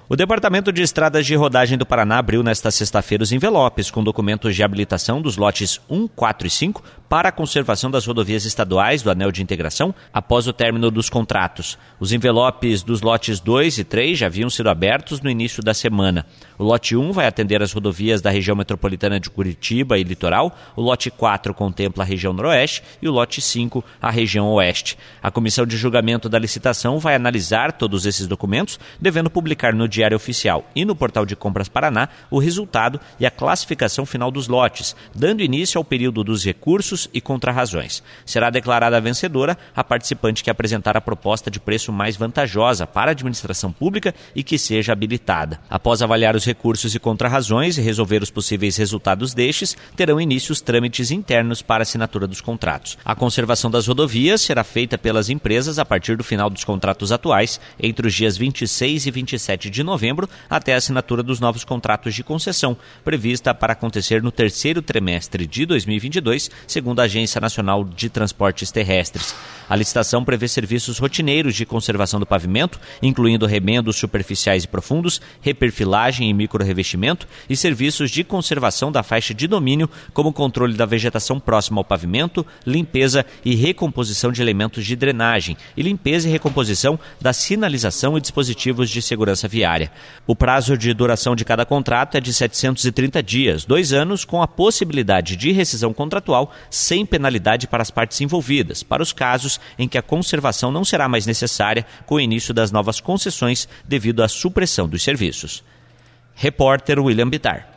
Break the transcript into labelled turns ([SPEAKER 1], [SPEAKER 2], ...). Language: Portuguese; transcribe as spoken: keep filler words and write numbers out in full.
[SPEAKER 1] O Departamento de Estradas de Rodagem do Paraná abriu nesta sexta-feira os envelopes com documentos de habilitação dos lotes um, quatro e cinco para a conservação das rodovias estaduais do Anel de Integração após o término dos contratos. Os envelopes dos lotes dois e três já haviam sido abertos no início da semana. O lote um vai atender as rodovias da região metropolitana de Curitiba e Litoral, o lote quatro contempla a região noroeste e o lote cinco a região oeste. A comissão de julgamento da licitação vai analisar todos esses documentos, devendo publicar no Diário Oficial e no Portal de Compras Paraná o resultado e a classificação final dos lotes, dando início ao período dos recursos e contrarrazões. Será declarada vencedora a participante que apresentar a proposta de preço mais vantajosa para a administração pública e que seja habilitada. Após avaliar os recursos e contrarrazões e resolver os possíveis resultados destes, terão início os trâmites internos para assinatura dos contratos. A conservação das rodovias será feita pelas empresas a partir do final dos contratos atuais, entre os dias vinte e seis e vinte e sete de novembro, até a assinatura dos novos contratos de concessão, prevista para acontecer no terceiro trimestre de dois mil e vinte e dois, segundo a Agência Nacional de Transportes Terrestres. A licitação prevê serviços rotineiros de conservação do pavimento, incluindo remendos superficiais e profundos, reperfilagem e microrrevestimento, e serviços de conservação da faixa de domínio, como controle da vegetação próxima ao pavimento, limpeza e recomposição de elementos de drenagem, e limpeza e recomposição da sinalização e dispositivos de segurança viária. O prazo de duração de cada contrato é de setecentos e trinta dias, dois anos, com a possibilidade de rescisão contratual sem penalidade para as partes envolvidas, para os casos em que a conservação não será mais necessária com o início das novas concessões devido à supressão dos serviços. Repórter William Bittar.